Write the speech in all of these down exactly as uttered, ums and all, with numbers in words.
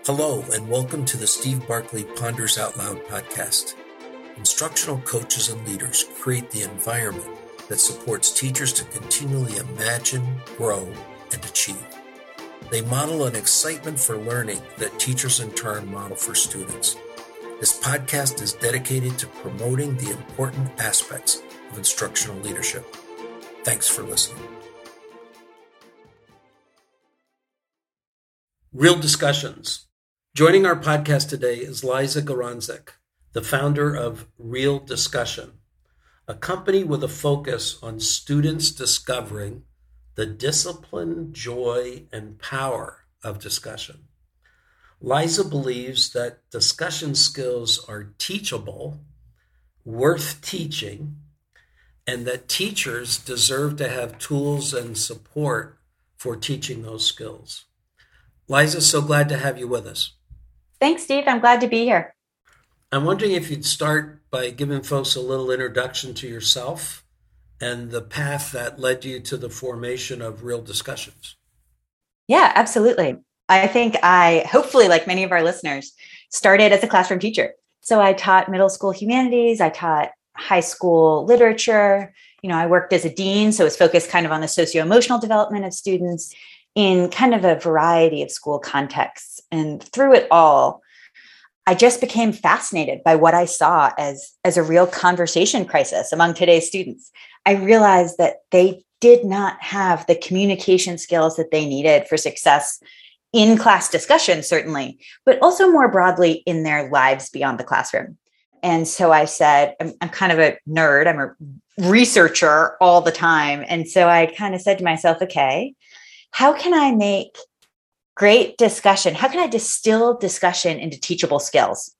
Hello, and welcome to the Steve Barkley Ponders Out Loud podcast. Instructional coaches and leaders create the environment that supports teachers to continually imagine, grow, and achieve. They model an excitement for learning that teachers in turn model for students. This podcast is dedicated to promoting the important aspects of instructional leadership. Thanks for listening. Real Discussions. Joining our podcast today is Liza Garanczyk, the founder of Real Discussion, a company with a focus on students discovering the discipline, joy, and power of discussion. Liza believes that discussion skills are teachable, worth teaching, and that teachers deserve to have tools and support for teaching those skills. Liza, so glad to have you with us. Thanks, Steve. I'm glad to be here. I'm wondering if you'd start by giving folks a little introduction to yourself and the path that led you to the formation of Real Discussions. Yeah, absolutely. I think I, hopefully, like many of our listeners, started as a classroom teacher. So I taught middle school humanities. I taught high school literature. You know, I worked as a dean, so it was focused kind of on the socio-emotional development of students in kind of a variety of school contexts. And through it all, I just became fascinated by what I saw as, as a real conversation crisis among today's students. I realized that they did not have the communication skills that they needed for success in class discussion, certainly, but also more broadly in their lives beyond the classroom. And so I said, I'm, I'm kind of a nerd. I'm a researcher all the time. And so I kind of said to myself, okay, how can I make great discussion? How can I distill discussion into teachable skills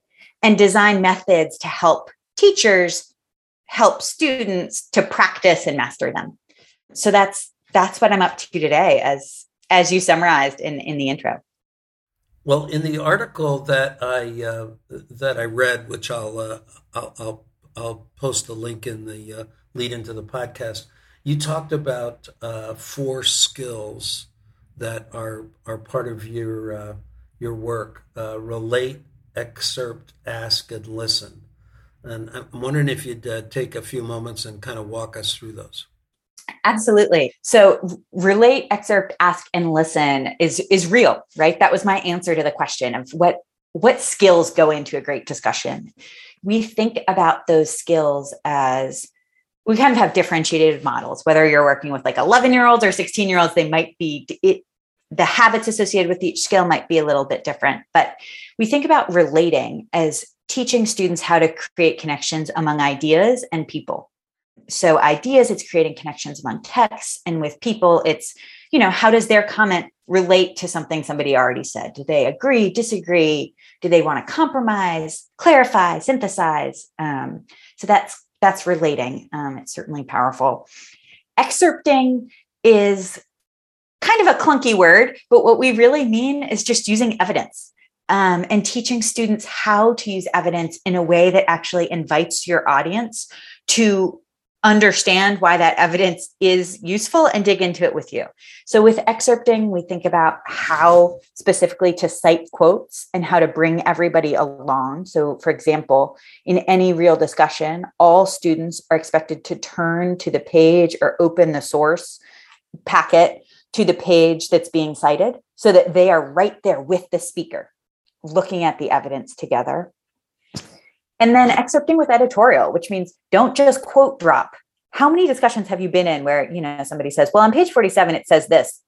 and design methods to help teachers help students to practice and master them? So that's that's what I'm up to today, as as you summarized in, in the intro. Well, in the article that I uh, that I read, which I'll, uh, I'll I'll I'll post the link in the uh, lead into the podcast, you talked about uh, four skills that are are part of your uh, your work: uh, relate, excerpt, ask, and listen. And I'm wondering if you'd uh, take a few moments and kind of walk us through those. Absolutely. So relate, excerpt, ask, and listen is is real, right? That was my answer to the question of what what skills go into a great discussion. We think about those skills as we kind of have differentiated models, whether you're working with like eleven year olds or sixteen year olds, they might be, it, the habits associated with each skill might be a little bit different, but we think about relating as teaching students how to create connections among ideas and people. So ideas, it's creating connections among texts, and with people, it's, you know, how does their comment relate to something somebody already said? Do they agree, disagree? Do they want to compromise, clarify, synthesize? Um, so that's That's relating. Um, it's certainly powerful. Excerpting is kind of a clunky word, but what we really mean is just using evidence um, and teaching students how to use evidence in a way that actually invites your audience to understand why that evidence is useful and dig into it with you. So with excerpting, we think about how specifically to cite quotes and how to bring everybody along. So for example, in any real discussion, all students are expected to turn to the page or open the source packet to the page that's being cited so that they are right there with the speaker, looking at the evidence together. And then excerpting with editorial, which means don't just quote drop. How many discussions have you been in where, you know, somebody says, well, on page forty-seven, it says this,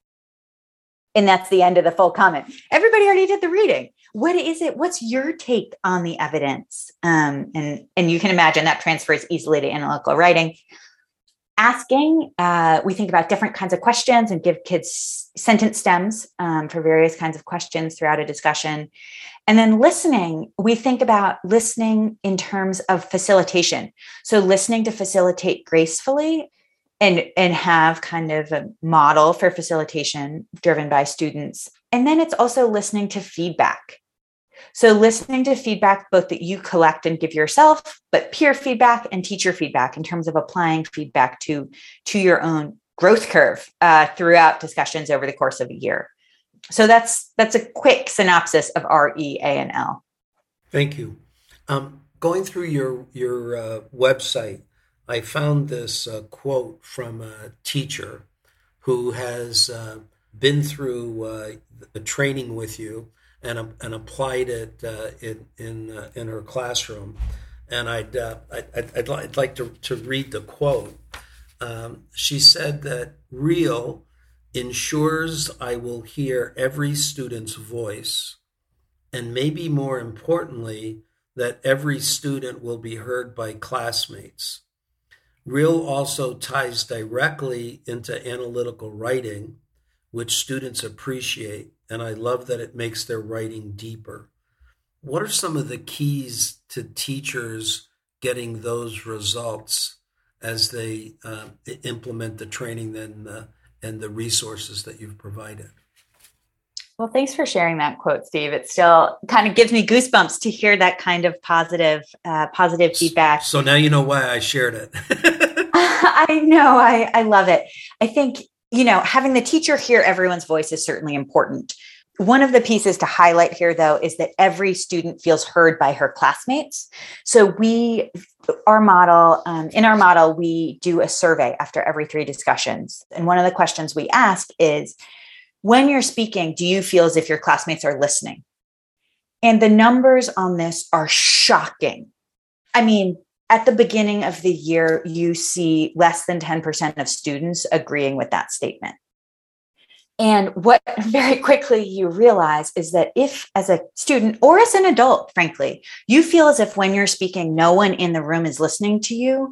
and that's the end of the full comment. Everybody already did the reading. What is it? What's your take on the evidence? Um, and, and you can imagine that transfers easily to analytical writing. Asking, uh, we think about different kinds of questions and give kids sentence stems um, for various kinds of questions throughout a discussion. And then listening, we think about listening in terms of facilitation. So listening to facilitate gracefully and, and have kind of a model for facilitation driven by students. And then it's also listening to feedback. So listening to feedback, both that you collect and give yourself, but peer feedback and teacher feedback in terms of applying feedback to, to your own growth curve uh, throughout discussions over the course of a year. So that's that's a quick synopsis of R E A N L. Thank you. Um, going through your your uh, website, I found this uh, quote from a teacher who has uh, been through uh, a training with you and and applied it uh, in in uh, in her classroom. And I'd uh, I'd, I'd, I'd like to, to read the quote. Um, she said that REAL ensures I will hear every student's voice, and maybe more importantly, that every student will be heard by classmates. REAL also ties directly into analytical writing, which students appreciate, and I love that it makes their writing deeper. What are some of the keys to teachers getting those results as they uh, implement the training then, uh, and the resources that you've provided? Well, thanks for sharing that quote, Steve. It still kind of gives me goosebumps to hear that kind of positive, uh, positive feedback. So now you know why I shared it. I know. I, I love it. I think, you know, having the teacher hear everyone's voice is certainly important. One of the pieces to highlight here, though, is that every student feels heard by her classmates. So we, our model, um, in our model, we do a survey after every three discussions. And one of the questions we ask is, when you're speaking, do you feel as if your classmates are listening? And the numbers on this are shocking. I mean, at the beginning of the year, you see less than ten percent of students agreeing with that statement. And what very quickly you realize is that if, as a student or as an adult, frankly, you feel as if when you're speaking, no one in the room is listening to you,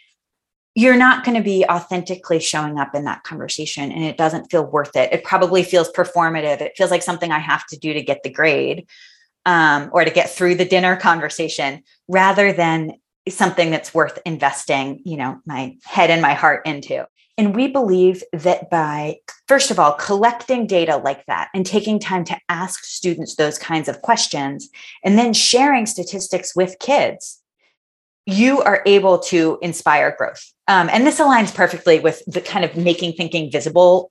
you're not going to be authentically showing up in that conversation, and it doesn't feel worth it. It probably feels performative. It feels like something I have to do to get the grade, um, or to get through the dinner conversation, rather than something that's worth investing, you know, my head and my heart into. And we believe that by, first of all, collecting data like that and taking time to ask students those kinds of questions, and then sharing statistics with kids, you are able to inspire growth. Um, and this aligns perfectly with the kind of making thinking visible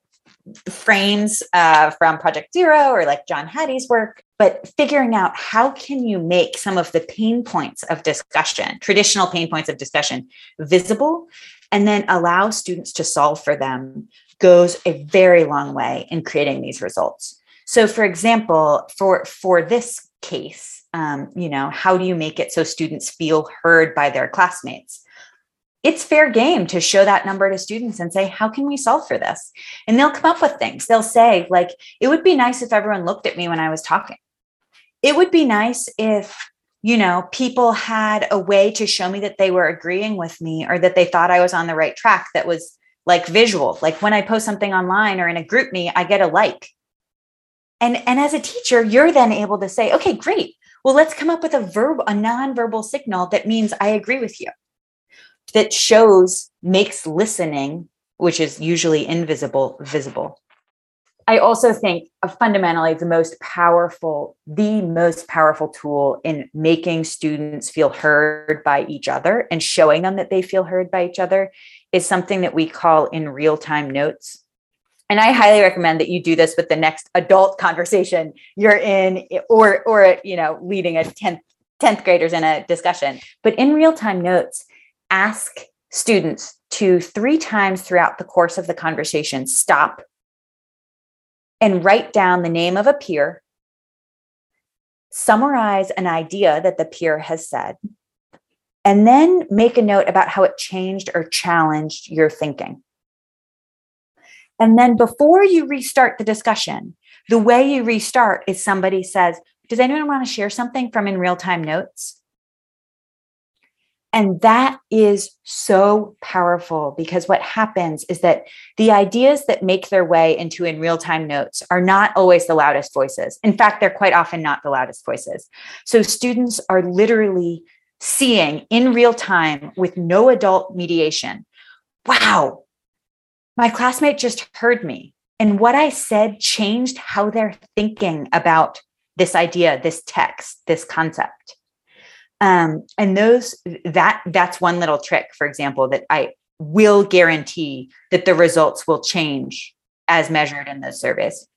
frames uh, from Project Zero, or like John Hattie's work, but figuring out how can you make some of the pain points of discussion, traditional pain points of discussion, visible, and then allow students to solve for them, goes a very long way in creating these results. So for example, for, for this case, um, you know, how do you make it so students feel heard by their classmates? It's fair game to show that number to students and say, how can we solve for this? And they'll come up with things. They'll say, like, it would be nice if everyone looked at me when I was talking. It would be nice if, you know, people had a way to show me that they were agreeing with me, or that they thought I was on the right track that was like visual. Like when I post something online or in a group me, I get a like. And, and as a teacher, you're then able to say, okay, great. Well, let's come up with a verb, a nonverbal signal that means I agree with you, that shows, makes listening, which is usually invisible, visible. I also think of fundamentally the most powerful, the most powerful tool in making students feel heard by each other and showing them that they feel heard by each other is something that we call in real-time notes. And I highly recommend that you do this with the next adult conversation you're in, or, or you know, leading a tenth, tenth graders in a discussion. But in real-time notes, ask students to three times throughout the course of the conversation, stop and write down the name of a peer, summarize an idea that the peer has said, and then make a note about how it changed or challenged your thinking. And then before you restart the discussion, the way you restart is somebody says, does anyone want to share something from in real-time notes? And that is so powerful, because what happens is that the ideas that make their way into in real-time notes are not always the loudest voices. In fact, they're quite often not the loudest voices. So students are literally seeing in real time, with no adult mediation, wow, my classmate just heard me. And what I said changed how they're thinking about this idea, this text, this concept. Um, and those that that's one little trick, for example, that I will guarantee that the results will change as measured in those surveys.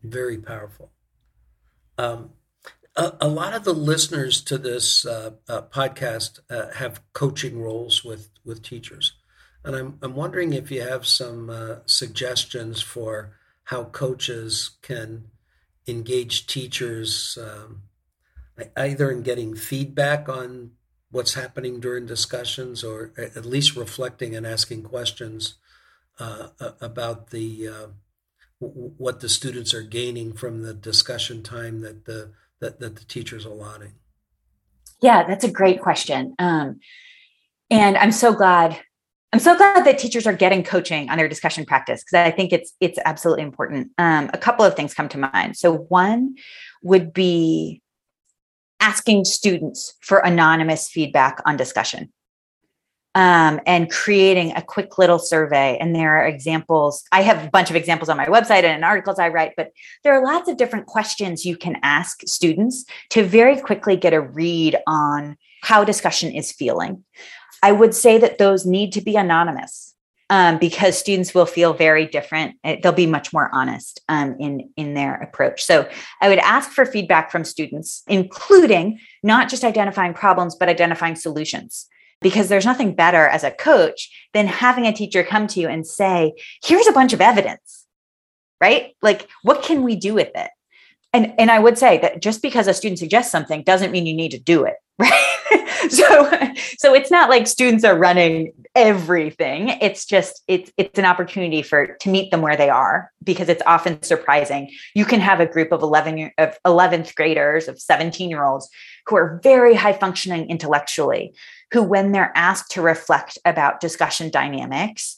Very powerful. Um, a, a lot of the listeners to this uh, uh, podcast uh, have coaching roles with, with teachers. And I'm, I'm wondering if you have some uh, suggestions for how coaches can engage teachers, um, either in getting feedback on what's happening during discussions, or at least reflecting and asking questions uh, about the uh, what the students are gaining from the discussion time that the that, that the teacher's allotting. Yeah, that's a great question. Um, and I'm so glad I'm so glad that teachers are getting coaching on their discussion practice, because I think it's it's absolutely important. Um, a couple of things come to mind. So one would be asking students for anonymous feedback on discussion, um, and creating a quick little survey. And there are examples. I have a bunch of examples on my website and in articles I write, but there are lots of different questions you can ask students to very quickly get a read on how discussion is feeling. I would say that those need to be anonymous, um, because students will feel very different. They'll be much more honest um, in, in their approach. So I would ask for feedback from students, including not just identifying problems, but identifying solutions. Because there's nothing better as a coach than having a teacher come to you and say, here's a bunch of evidence, right? Like, what can we do with it? And, and I would say that just because a student suggests something doesn't mean you need to do it, right? so, so it's not like students are running everything. It's just, it's, it's an opportunity for, to meet them where they are, because it's often surprising. You can have a group of eleven, of eleventh graders, of seventeen year olds who are very high functioning intellectually, who, when they're asked to reflect about discussion dynamics,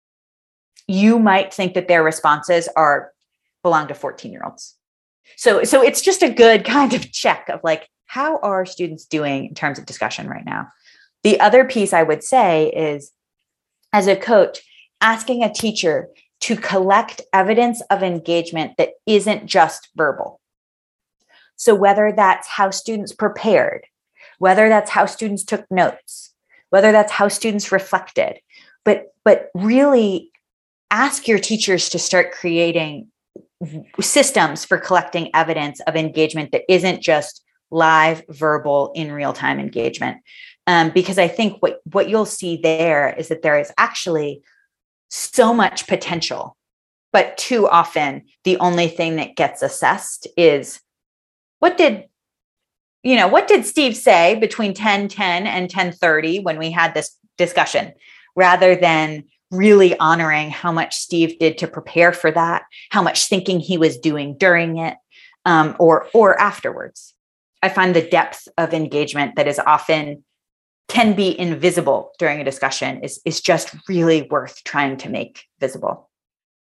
you might think that their responses are belong to fourteen year olds. So, so it's just a good kind of check of like, how are students doing in terms of discussion right now? The other piece I would say is, as a coach, asking a teacher to collect evidence of engagement that isn't just verbal. So whether that's how students prepared, whether that's how students took notes, whether that's how students reflected, but, but really ask your teachers to start creating systems for collecting evidence of engagement that isn't just live, verbal, in real-time engagement. Um, because I think what, what you'll see there is that there is actually so much potential, but too often the only thing that gets assessed is, what did, you know, what did Steve say between ten ten and ten thirty when we had this discussion, rather than really honoring how much Steve did to prepare for that, how much thinking he was doing during it, um, or, or afterwards. I find the depth of engagement that is often can be invisible during a discussion is, is just really worth trying to make visible.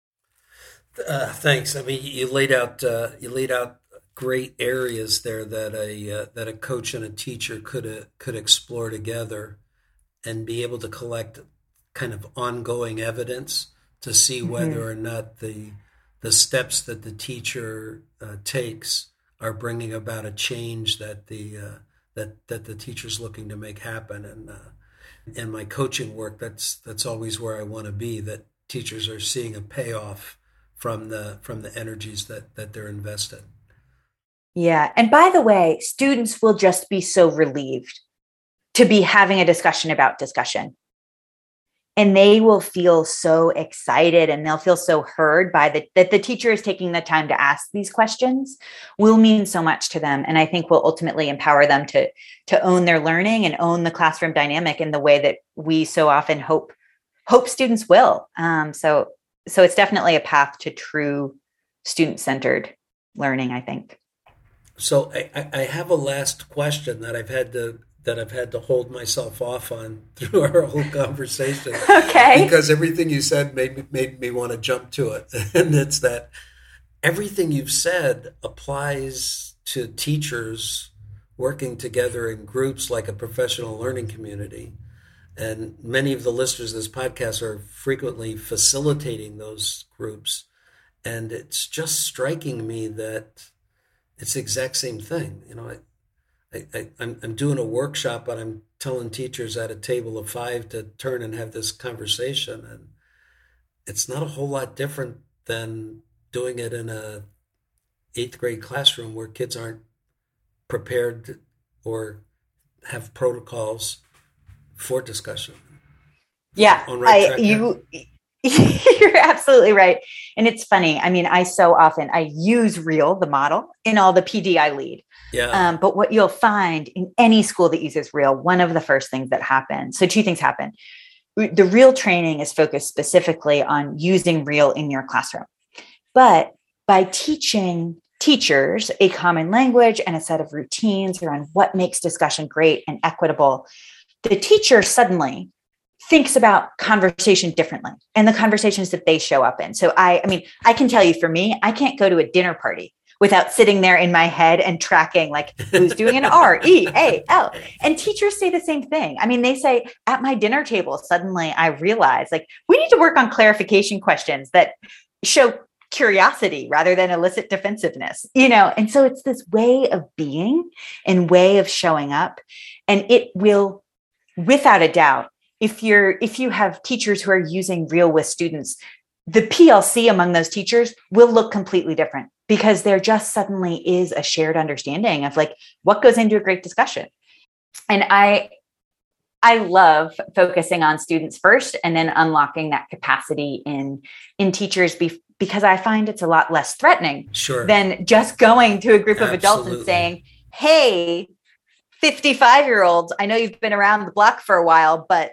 Uh, thanks. I mean, you laid out, uh, you laid out great areas there that a, uh, that a coach and a teacher could, uh, could explore together and be able to collect kind of ongoing evidence to see whether mm-hmm. or not the the steps that the teacher uh, takes are bringing about a change that the uh, that that the teacher's looking to make happen. And uh, in my coaching work, that's that's always where I want to be. That teachers are seeing a payoff from the from the energies that that they're invested. Yeah, and by the way, students will just be so relieved to be having a discussion about discussion. And they will feel so excited, and they'll feel so heard by the, that the teacher is taking the time to ask these questions will mean so much to them. And I think will ultimately empower them to, to own their learning and own the classroom dynamic in the way that we so often hope, hope students will. Um, so, so it's definitely a path to true student-centered learning, I think. So I, I have a last question that I've had to that I've had to hold myself off on through our whole conversation. Okay. Because everything you said made me, made me want to jump to it. And it's that everything you've said applies to teachers working together in groups like a professional learning community. And many of the listeners of this podcast are frequently facilitating those groups. And it's just striking me that it's the exact same thing. You know, I, I, I, I'm, I'm doing a workshop, and I'm telling teachers at a table of five to turn and have this conversation. And it's not a whole lot different than doing it in a eighth grade classroom where kids aren't prepared or have protocols for discussion. Yeah, right I, you, you're absolutely right. And it's funny. I mean, I so often, I use Real, the model, in all the P D I lead. Yeah. Um, but what you'll find in any school that uses Real, one of the first things that happens, so two things happen. The Real training is focused specifically on using Real in your classroom. But by teaching teachers a common language and a set of routines around what makes discussion great and equitable, the teacher suddenly thinks about conversation differently and the conversations that they show up in. So I, I mean, I can tell you for me, I can't go to a dinner party without sitting there in my head and tracking like who's doing an R, E, A, L. And teachers say the same thing. I mean, they say at my dinner table, suddenly I realize like we need to work on clarification questions that show curiosity rather than elicit defensiveness, you know? And so it's this way of being and way of showing up. And it will, without a doubt, if you're, if you have teachers who are using Real with students, the P L C among those teachers will look completely different because there just suddenly is a shared understanding of like what goes into a great discussion. And I, I love focusing on students first and then unlocking that capacity in, in teachers be, because I find it's a lot less threatening sure. than just going to a group of Absolutely. adults and saying, hey, fifty-five year olds, I know you've been around the block for a while, but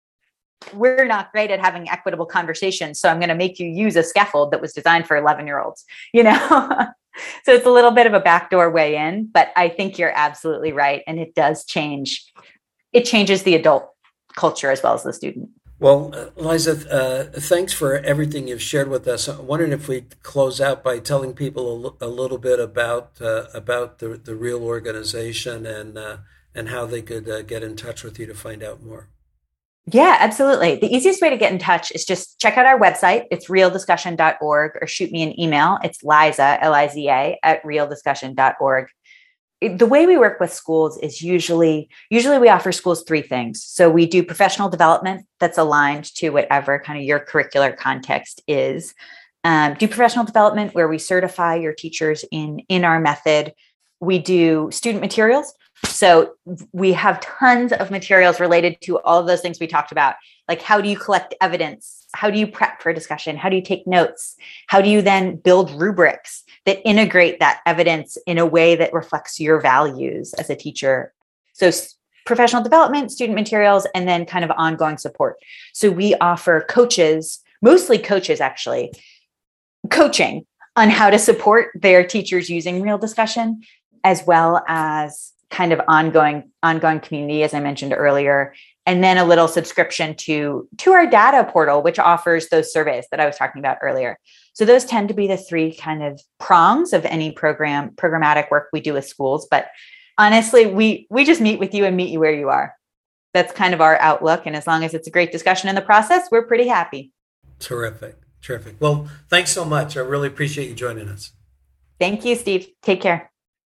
we're not great at having equitable conversations. So I'm going to make you use a scaffold that was designed for eleven year olds, you know? So it's a little bit of a backdoor way in, but I think you're absolutely right. And it does change. It changes the adult culture as well as the student. Well, uh, Liza, uh, thanks for everything you've shared with us. I'm wondering if we close out by telling people a, l- a little bit about uh, about the, the Real organization and uh, and how they could uh, get in touch with you to find out more. Yeah, absolutely. The easiest way to get in touch is just check out our website. It's real discussion dot org or shoot me an email. It's Liza, L I Z A, at real discussion dot org. The way we work with schools is usually, usually we offer schools three things. So we do professional development that's aligned to whatever kind of your curricular context is. Um, do professional development where we certify your teachers in, in our method. We do student materials. So we have tons of materials related to all of those things we talked about. Like how do you collect evidence? How do you prep for discussion? How do you take notes? How do you then build rubrics that integrate that evidence in a way that reflects your values as a teacher? So professional development, student materials, and then kind of ongoing support. So we offer coaches, mostly coaches actually, coaching on how to support their teachers using Real discussion, as well as kind of ongoing, ongoing community, as I mentioned earlier, and then a little subscription to, to our data portal, which offers those surveys that I was talking about earlier. So those tend to be the three kind of prongs of any program, programmatic work we do with schools. But honestly, we, we just meet with you and meet you where you are. That's kind of our outlook. And as long as it's a great discussion in the process, we're pretty happy. Terrific. Terrific. Well, thanks so much. I really appreciate you joining us. Thank you, Steve. Take care.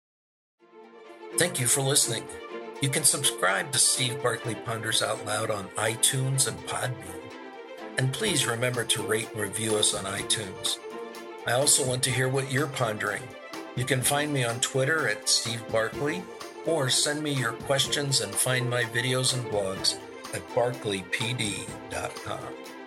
Thank you for listening. You can subscribe to Steve Barkley Ponders Out Loud on iTunes and Podbean. And please remember to rate and review us on iTunes. I also want to hear what you're pondering. You can find me on Twitter at Steve Barkley, or send me your questions and find my videos and blogs at barkley p d dot com.